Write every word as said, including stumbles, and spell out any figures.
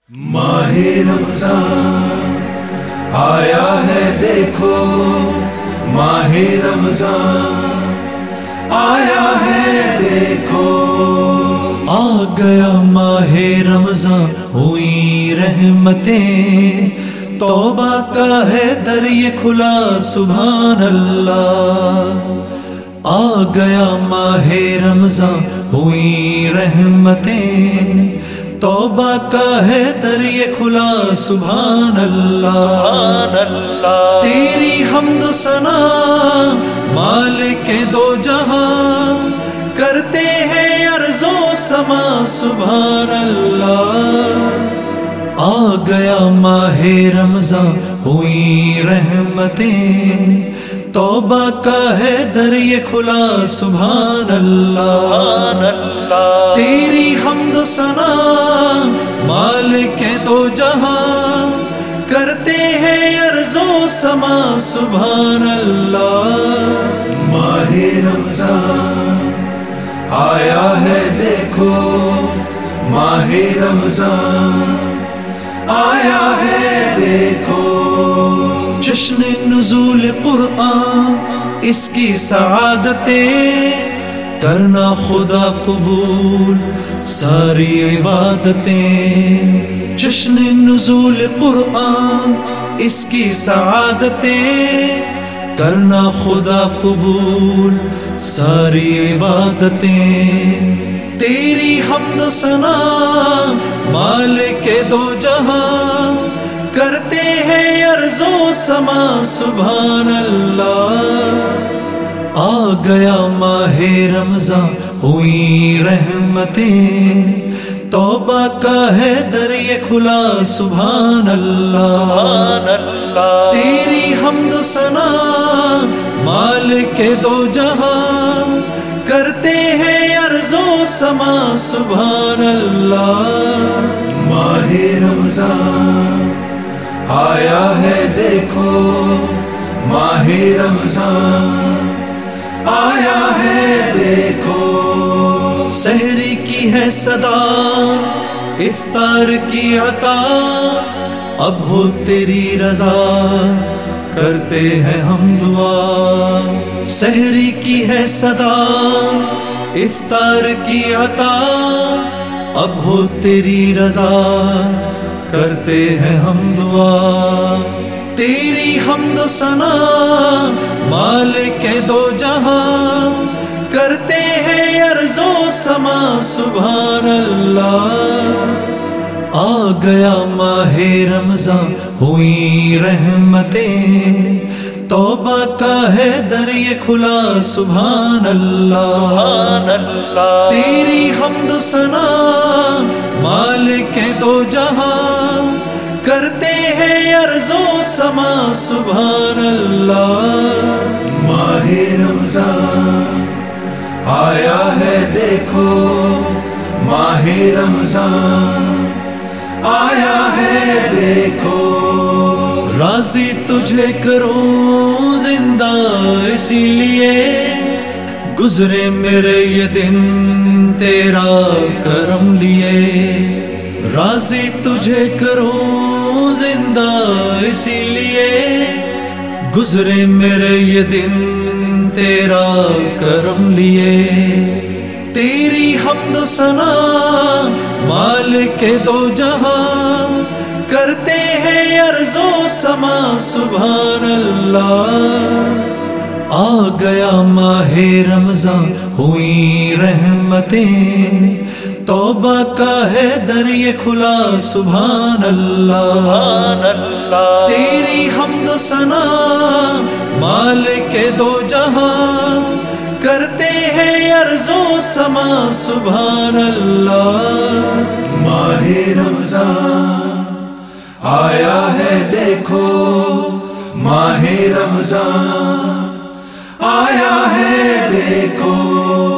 ماہ رمضان آیا ہے دیکھو، ماہ رمضان آیا ہے دیکھو، آ گیا ماہ رمضان ہوئی رحمتیں، توبہ کا ہے در یہ کھلا سبحان اللہ۔ آ گیا ماہ رمضان ہوئی رحمتیں، توبہ کا ہے در یہ کھلا سبحان اللہ سبحان اللہ۔ تیری حمد و ثنا مالک دو جہاں، کرتے ہیں ارض و سما سبحان اللہ۔ آ گیا ماہ رمضان ہوئی رحمتیں، توبہ کا ہے در یہ کھلا سبحان اللہ سبحان اللہ۔ تیری حمد و ثنا مالک دو جہاں، کرتے ہیں ارض و سما سبحان اللہ۔ ماہ رمضان آیا ہے دیکھو، ماہ رمضان آیا ہے دیکھو، جشن نزول قرآن اس کی سعادتیں، کرنا خدا قبول ساری عبادتیں۔ جشن نزول قرآن اس کی سعادتیں، کرنا خدا قبول ساری عبادتیں۔ تیری حمد و ثنا مالک دو جہاں، کرتے ہیں ارض و سما سبحان اللہ۔ آ گیا ماہ رمضان ہوئی رحمتیں، توبہ کا ہے در یہ کھلا سبحان اللہ سبحان اللہ۔ تیری حمد و ثنا مالک دو جہاں، کرتے ہیں ارض و سما سبحان اللہ۔ ماہ رمضان آیا ہے دیکھو، ماہ رمضان آیا ہے دیکھو، سحری کی ہے صدا افطار کی عطا، اب ہو تیری رضا کرتے ہیں ہم دعا۔ سحری کی ہے صدا افطار کی عطا، اب ہو تیری رضا کرتے ہیں ہم دعا۔ تیری حمد و ثنا مالک دو جہاں، کرتے ہیں ارض و سما سبحان اللہ۔ آ گیا ماہ رمضان ہوئی رحمتیں، توبہ کا ہے در یہ کھلا سبحان اللہ سبحان اللہ۔ تیری حمد و ثنا مالک دو جہاں، کرتے ہیں ارض و سما سبحان اللہ۔ ماہ رمضان آیا ہے دیکھو، ماہ رمضان آیا ہے دیکھو، راضی تجھے کروں زندہ اسی لیے، گزرے میرے یہ دن تیرا کرم لیے۔ راضی تجھے کروں زندہ اسی لیے، گزرے میرے یہ دن تیرا کرم لیے۔ تیری حمد و ثنا مالک دو جہاں، کرتے ہیں ارض و سما سبحان اللہ۔ آ گیا ماہ رمضان ہوئی رحمتیں، توبہ کا ہے در یہ کھلا سبحان اللہ سبحان اللہ۔ تیری حمد و ثنا مالک دو جہاں، کرتے ہیں ارض و سما سبحان اللہ۔ ماہ رمضان آیا ہے دیکھو، ماہ رمضان آیا ہے دیکھو۔